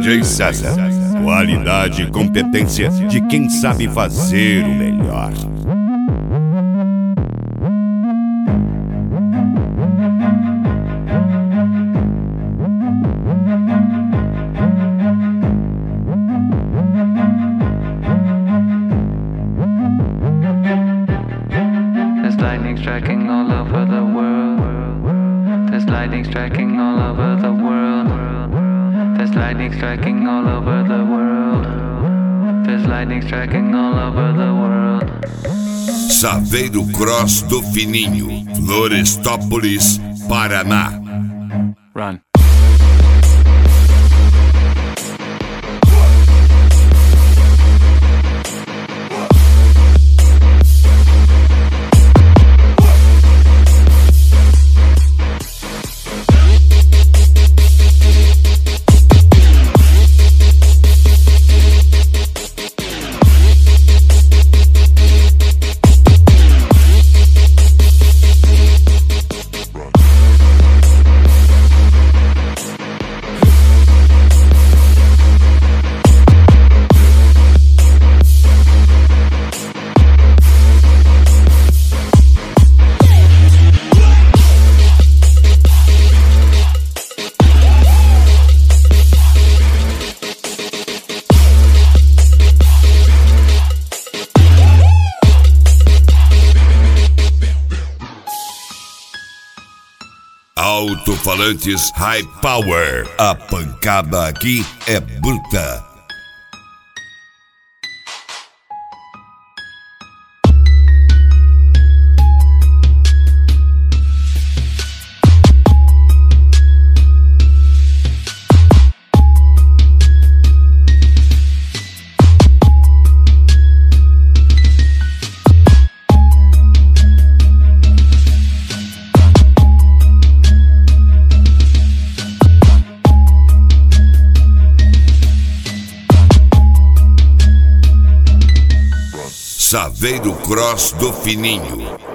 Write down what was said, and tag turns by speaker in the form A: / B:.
A: DJ César. Qualidade e competência de quem sabe fazer o melhor.
B: There's lightning striking all over the world. There's lightning striking all over the world. There's lightning striking all over the world. There's lightning striking all over the world.
A: Saveiro Cross do Fininho, Florestópolis, Paraná.
B: Run.
A: Alto-falantes High Power. A pancada aqui é bruta. Saveiro Cross do Fininho.